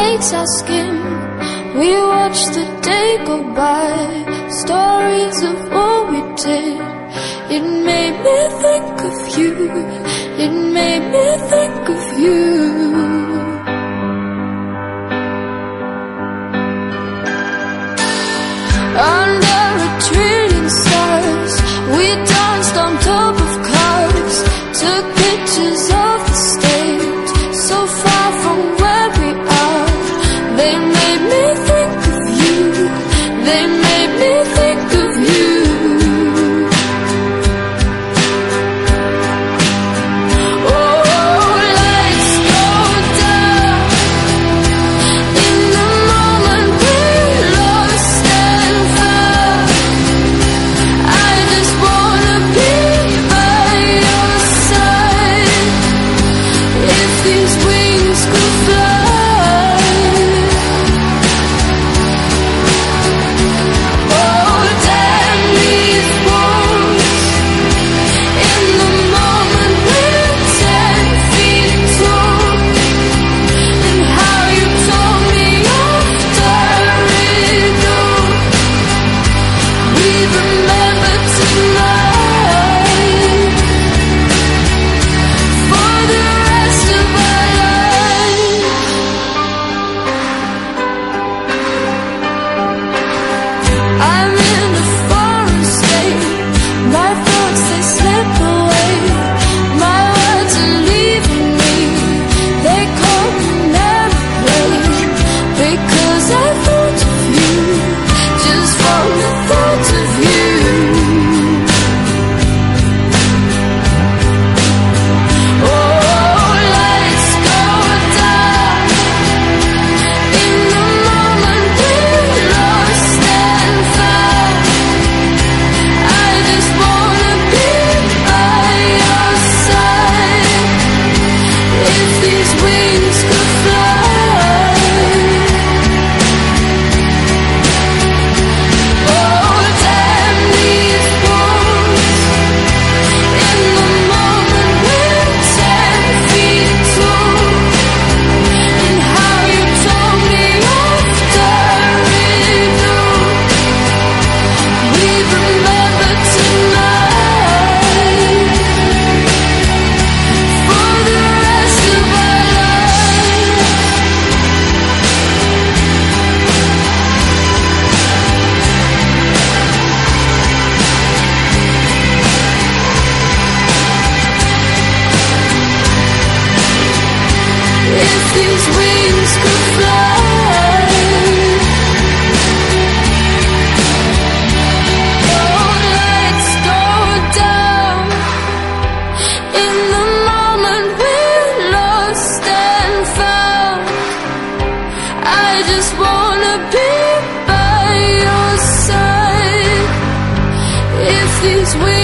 makes our skin. We watch the day go by, stories of what we did. It made me think of you, it made me think of you. Under a trillion stars, we danced on top of cars, took pictures of the stage, so far from where we are. They made me think of you, they made me think of you. Oh, lights go down in the moment we lost and found. I just wanna be by your side. If these wings could fly. Oh, damn these walls. In the moment we're 10 feet tall. And how you told me off the riddle. We remember tonight for the rest of our life. I'm in a foreign state. My thoughts, they slip away. My words are leaving me. They call me airplane. Because I thought of you, just from the thought of you. Oh, lights go down in the moment we lost and found. I just wanna be by your side. If these wings could fly. Oh, damn these walls. In the moment we're 10 feet tall. And how you told me off the riddle. We remember tonight for the rest of our lives. If these wings could fly. Oh, lights go down in the moment we lost and found. I just wanna be by your side. If these wings